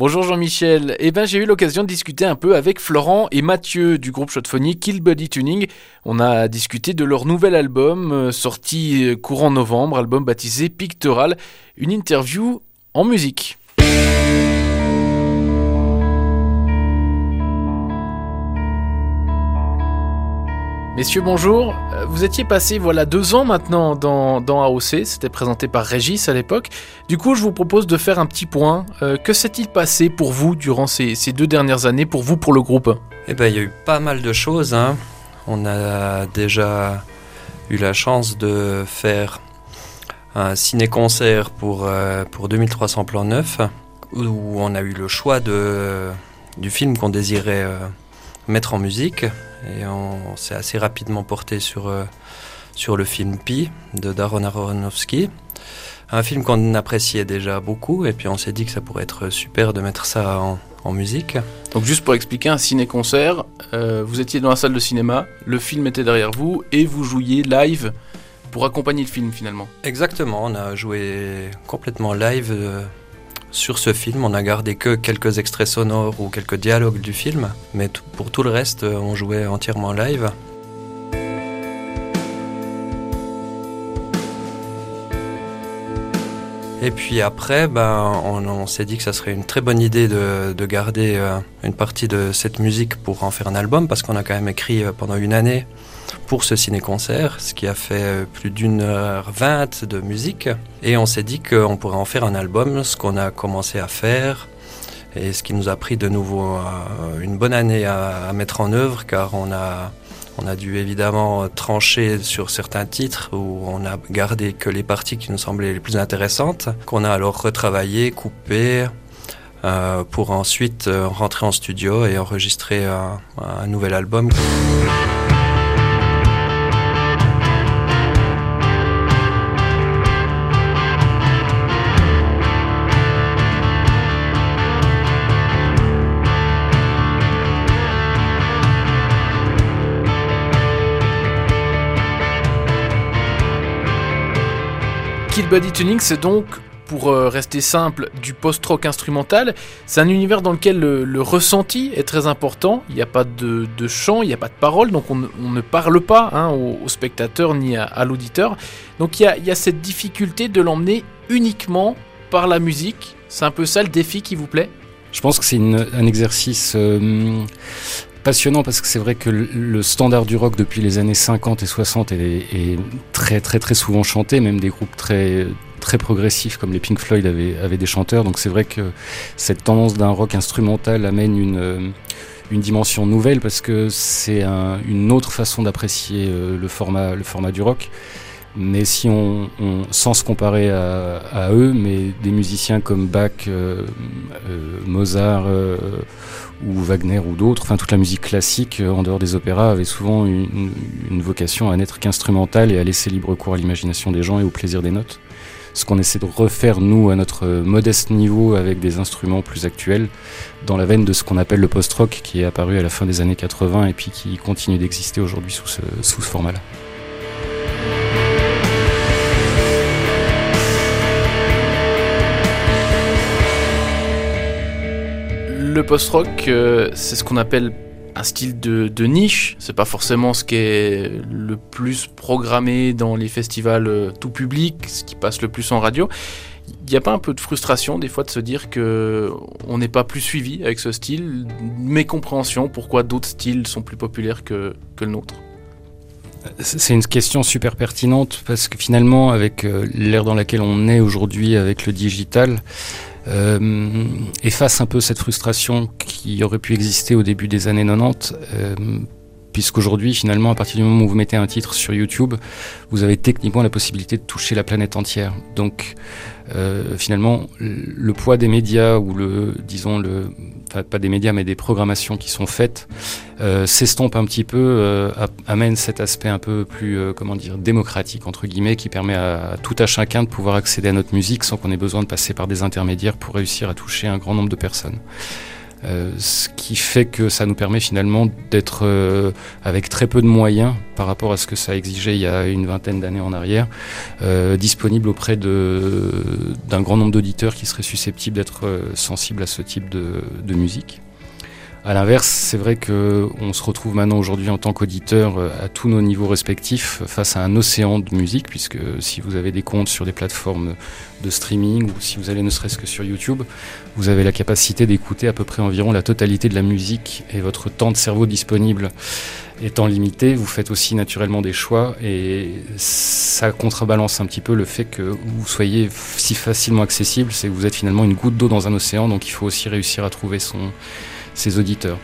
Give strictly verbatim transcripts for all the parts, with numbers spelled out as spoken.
Bonjour Jean-Michel. Eh ben, j'ai eu l'occasion de discuter un peu avec Florent et Mathieu du groupe Shotphonic Kill Body Tuning. On a discuté de leur nouvel album euh, sorti euh, courant novembre, album baptisé Pictoral. Une interview en musique. Messieurs, bonjour. Vous étiez passé voilà deux ans maintenant dans, dans A O C, c'était présenté par Régis à l'époque. Du coup, je vous propose de faire un petit point. Euh, que s'est-il passé pour vous durant ces, ces deux dernières années, pour vous, pour le groupe ? Eh ben, il y a eu pas mal de choses, hein. On a déjà eu la chance de faire un ciné-concert pour, euh, pour deux mille trois cents plans neufs, où on a eu le choix de, du film qu'on désirait euh, mettre en musique. Et on s'est assez rapidement porté sur, euh, sur le film Pi de Darren Aronofsky. Un film qu'on appréciait déjà beaucoup, et puis on s'est dit que ça pourrait être super de mettre ça en, en musique. Donc juste pour expliquer, un ciné-concert, euh, vous étiez dans la salle de cinéma, le film était derrière vous, et vous jouiez live pour accompagner le film finalement. Exactement, on a joué complètement live euh, sur ce film. On a gardé que quelques extraits sonores ou quelques dialogues du film, mais t- pour tout le reste, on jouait entièrement live. Et puis après, ben, on, on s'est dit que ça serait une très bonne idée de, de garder euh, une partie de cette musique pour en faire un album, parce qu'on a quand même écrit euh, pendant une année pour ce ciné-concert, ce qui a fait plus d'une heure vingt de musique. Et on s'est dit qu'on pourrait en faire un album, ce qu'on a commencé à faire, et ce qui nous a pris de nouveau euh, une bonne année à, à mettre en œuvre, car on a, on a dû évidemment trancher sur certains titres où on a gardé que les parties qui nous semblaient les plus intéressantes, qu'on a alors retravaillé, coupé, euh, pour ensuite euh, rentrer en studio et enregistrer un, un nouvel album. Kill Body Tuning, c'est donc, pour euh, rester simple, du post-rock instrumental. C'est un univers dans lequel le, le ressenti est très important. Il n'y a pas de, de chant, il n'y a pas de parole, donc on, on ne parle pas hein, au, au spectateur ni à, à l'auditeur. Donc il y a, il y a cette difficulté de l'emmener uniquement par la musique. C'est un peu ça le défi qui vous plaît ? Je pense que c'est une, un exercice euh, passionnant, parce que c'est vrai que le, le standard du rock depuis les années cinquante et soixante est, est très très très souvent chanté, même des groupes très très progressifs comme les Pink Floyd avaient, avaient des chanteurs. Donc c'est vrai que cette tendance d'un rock instrumental amène une, une dimension nouvelle, parce que c'est un, une autre façon d'apprécier euh, le format, le format du rock. Mais si on, on sans se comparer à, à eux, mais des musiciens comme Bach, euh, euh, Mozart euh, ou Wagner ou d'autres, enfin toute la musique classique euh, en dehors des opéras avait souvent une, une vocation à n'être qu'instrumentale et à laisser libre cours à l'imagination des gens et au plaisir des notes. Ce qu'on essaie de refaire nous à notre modeste niveau avec des instruments plus actuels, dans la veine de ce qu'on appelle le post-rock, qui est apparu à la fin des années quatre-vingts et puis qui continue d'exister aujourd'hui sous ce, sous ce format-là. Le post-rock, euh, c'est ce qu'on appelle un style de, de niche. C'est pas forcément ce qui est le plus programmé dans les festivals euh, tout public, ce qui passe le plus en radio. Il n'y a pas un peu de frustration des fois de se dire qu'on n'est pas plus suivi avec ce style, mécompréhension pourquoi d'autres styles sont plus populaires que, que le nôtre ? C'est une question super pertinente, parce que finalement, avec euh, l'ère dans laquelle on est aujourd'hui, avec le digital, euh, efface un peu cette frustration qui aurait pu exister au début des années quatre-vingt-dix, euh, puisqu'aujourd'hui, finalement, à partir du moment où vous mettez un titre sur YouTube, vous avez techniquement la possibilité de toucher la planète entière. Donc, euh, finalement, le poids des médias, ou le, disons, le, enfin, pas des médias, mais des programmations qui sont faites, euh, s'estompe un petit peu, euh, amène cet aspect un peu plus, euh, comment dire, démocratique, entre guillemets, qui permet à, à tout à chacun de pouvoir accéder à notre musique sans qu'on ait besoin de passer par des intermédiaires pour réussir à toucher un grand nombre de personnes. Euh, ce qui fait que ça nous permet finalement d'être euh, avec très peu de moyens par rapport à ce que ça exigeait il y a une vingtaine d'années en arrière, euh, disponible auprès de, d'un grand nombre d'auditeurs qui seraient susceptibles d'être euh, sensibles à ce type de, de musique. À l'inverse, c'est vrai qu'on se retrouve maintenant aujourd'hui en tant qu'auditeur à tous nos niveaux respectifs face à un océan de musique, puisque si vous avez des comptes sur des plateformes de streaming ou si vous allez ne serait-ce que sur YouTube, vous avez la capacité d'écouter à peu près environ la totalité de la musique, et votre temps de cerveau disponible étant limité, vous faites aussi naturellement des choix, et ça contrebalance un petit peu le fait que vous soyez si facilement accessible. C'est que vous êtes finalement une goutte d'eau dans un océan, donc il faut aussi réussir à trouver son ses auditeurs.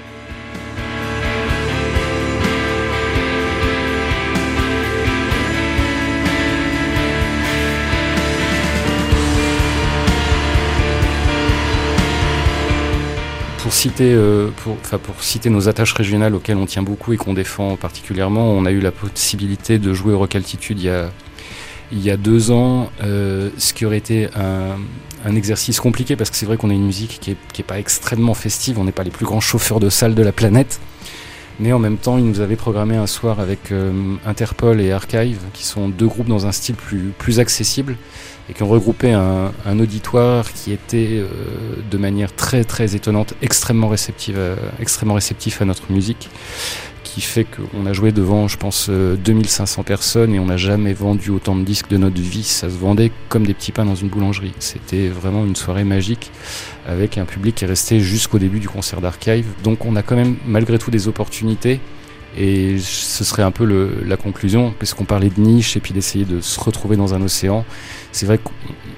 Pour citer, euh, pour, enfin pour citer nos attaches régionales auxquelles on tient beaucoup et qu'on défend particulièrement, on a eu la possibilité de jouer au Rock Altitude il y a il y a deux ans, euh, ce qui aurait été un, un exercice compliqué, parce que c'est vrai qu'on a une musique qui est, qui est pas extrêmement festive, on n'est pas les plus grands chauffeurs de salle de la planète, mais en même temps, ils nous avaient programmé un soir avec euh, Interpol et Archive, qui sont deux groupes dans un style plus, plus accessible, et qui ont regroupé un, un auditoire qui était euh, de manière très très étonnante, extrêmement réceptive, à, extrêmement réceptif à notre musique, qui fait qu'on a joué devant, je pense, deux mille cinq cents personnes, et on n'a jamais vendu autant de disques de notre vie. Ça se vendait comme des petits pains dans une boulangerie. C'était vraiment une soirée magique, avec un public qui est resté jusqu'au début du concert d'Archive. Donc on a quand même malgré tout des opportunités, et ce serait un peu le, la conclusion, puisqu'on parlait de niche et puis d'essayer de se retrouver dans un océan. C'est vrai que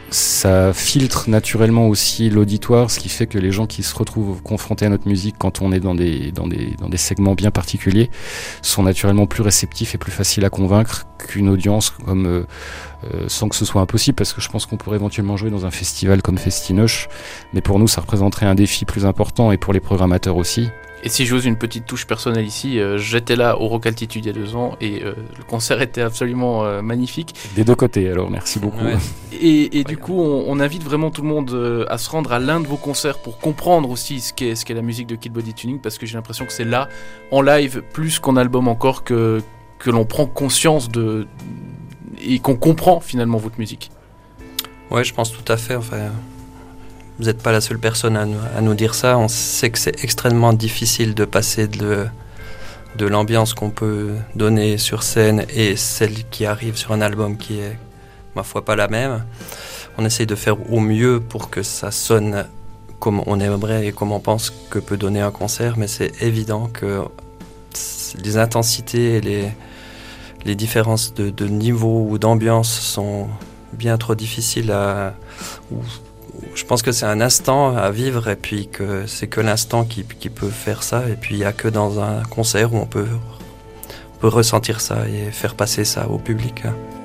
ça filtre naturellement aussi l'auditoire, ce qui fait que les gens qui se retrouvent confrontés à notre musique quand on est dans des, dans des, dans des segments bien particuliers sont naturellement plus réceptifs et plus faciles à convaincre qu'une audience comme, euh, euh, sans que ce soit impossible, parce que je pense qu'on pourrait éventuellement jouer dans un festival comme Festinoche, mais pour nous ça représenterait un défi plus important, et pour les programmateurs aussi. Et si j'ose une petite touche personnelle ici, euh, j'étais là au Rock Altitude il y a deux ans, et euh, le concert était absolument euh, magnifique. Des deux côtés, alors merci beaucoup. Ouais. Et, et du coup, on, on invite vraiment tout le monde euh, à se rendre à l'un de vos concerts pour comprendre aussi ce qu'est, ce qu'est la musique de Kill Body Tuning, parce que j'ai l'impression que c'est là, en live, plus qu'en album encore, que, que l'on prend conscience de, et qu'on comprend finalement votre musique. Ouais, je pense tout à fait. Enfin, vous n'êtes pas la seule personne à nous, à nous dire ça. On sait que c'est extrêmement difficile de passer de, de l'ambiance qu'on peut donner sur scène et celle qui arrive sur un album qui est, ma foi, pas la même. On essaye de faire au mieux pour que ça sonne comme on aimerait et comme on pense que peut donner un concert, mais c'est évident que les intensités et les, les différences de, de niveau ou d'ambiance sont bien trop difficiles à... Ou, je pense que c'est un instant à vivre, et puis que c'est que l'instant qui, qui peut faire ça, et puis il n'y a que dans un concert où on peut, on peut ressentir ça et faire passer ça au public.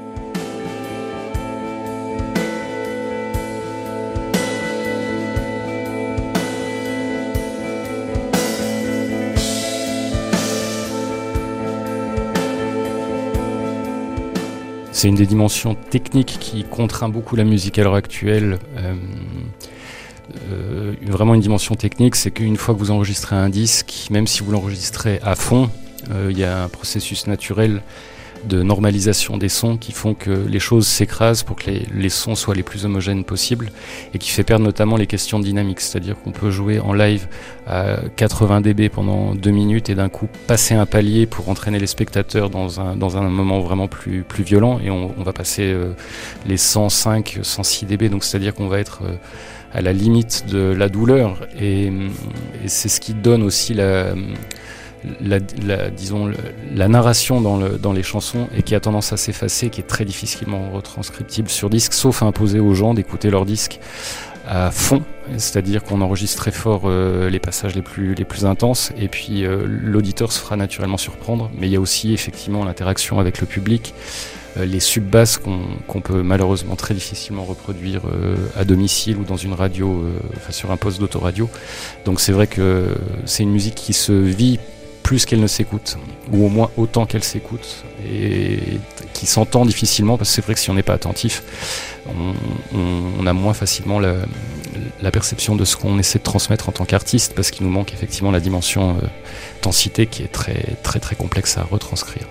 C'est une des dimensions techniques qui contraint beaucoup la musique à l'heure actuelle. Euh, euh, vraiment une dimension technique, c'est qu'une fois que vous enregistrez un disque, même si vous l'enregistrez à fond, euh, il y a un processus naturel de normalisation des sons qui font que les choses s'écrasent pour que les, les sons soient les plus homogènes possibles, et qui fait perdre notamment les questions de dynamique. C'est-à-dire qu'on peut jouer en live à quatre-vingts décibels pendant deux minutes et d'un coup passer un palier pour entraîner les spectateurs dans un, dans un moment vraiment plus, plus violent, et on, on va passer euh, les cent cinq, cent six décibels, donc c'est-à-dire qu'on va être euh, à la limite de la douleur, et, et c'est ce qui donne aussi la... La, la, disons, la narration dans, le, dans les chansons, et qui a tendance à s'effacer, qui est très difficilement retranscriptible sur disque, sauf à imposer aux gens d'écouter leur disque à fond, c'est-à-dire qu'on enregistre très fort euh, les passages les plus, les plus intenses, et puis euh, l'auditeur se fera naturellement surprendre, mais il y a aussi effectivement l'interaction avec le public, euh, les sub-basses qu'on, qu'on peut malheureusement très difficilement reproduire euh, à domicile ou dans une radio, euh, enfin sur un poste d'autoradio. Donc c'est vrai que c'est une musique qui se vit plus qu'elle ne s'écoute, ou au moins autant qu'elle s'écoute, et qui s'entend difficilement, parce que c'est vrai que si on n'est pas attentif, on, on, on a moins facilement la, la perception de ce qu'on essaie de transmettre en tant qu'artiste, parce qu'il nous manque effectivement la dimension euh, densité qui est très très très complexe à retranscrire.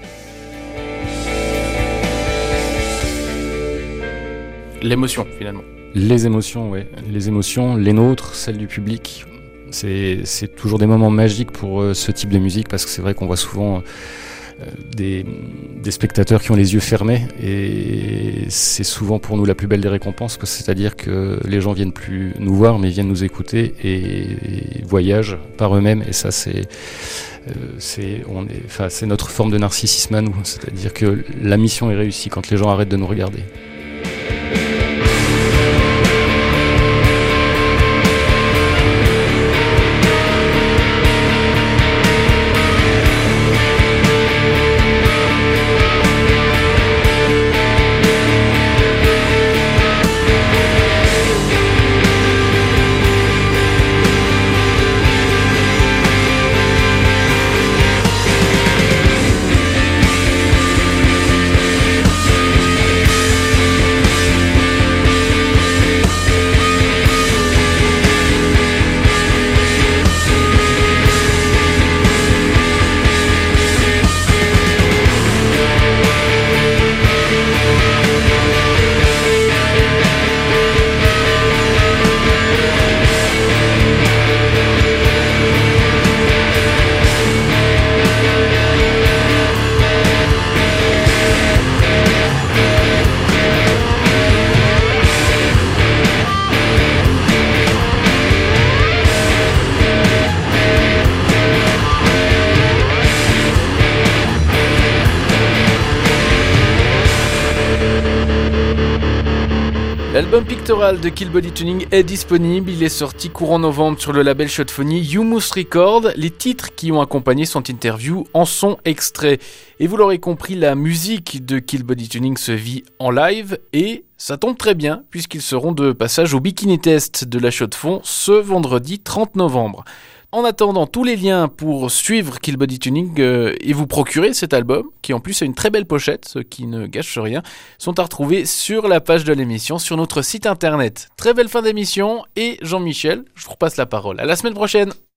L'émotion, finalement. Les émotions, oui. Les émotions, les nôtres, celles du public. C'est, c'est toujours des moments magiques pour euh, ce type de musique, parce que c'est vrai qu'on voit souvent euh, des, des spectateurs qui ont les yeux fermés, et c'est souvent pour nous la plus belle des récompenses, parce que c'est-à-dire que les gens viennent plus nous voir, mais viennent nous écouter et, et voyagent par eux-mêmes, et ça c'est... Euh, c'est, on est, enfin, c'est notre forme de narcissisme à nous, c'est-à-dire que la mission est réussie quand les gens arrêtent de nous regarder. L'album pictoral de Kill Body Tuning est disponible, il est sorti courant novembre sur le label Shotphony Humus Records. Les titres qui ont accompagné son interview en sont extraits. Et vous l'aurez compris, la musique de Kill Body Tuning se vit en live et ça tombe très bien puisqu'ils seront de passage au Bikini Test de la Chaux-de-Fonds ce vendredi trente novembre. En attendant, tous les liens pour suivre Kill Body Tuning euh, et vous procurer cet album, qui en plus a une très belle pochette, ce qui ne gâche rien, sont à retrouver sur la page de l'émission, sur notre site internet. Très belle fin d'émission et Jean-Michel, je vous repasse la parole. À la semaine prochaine.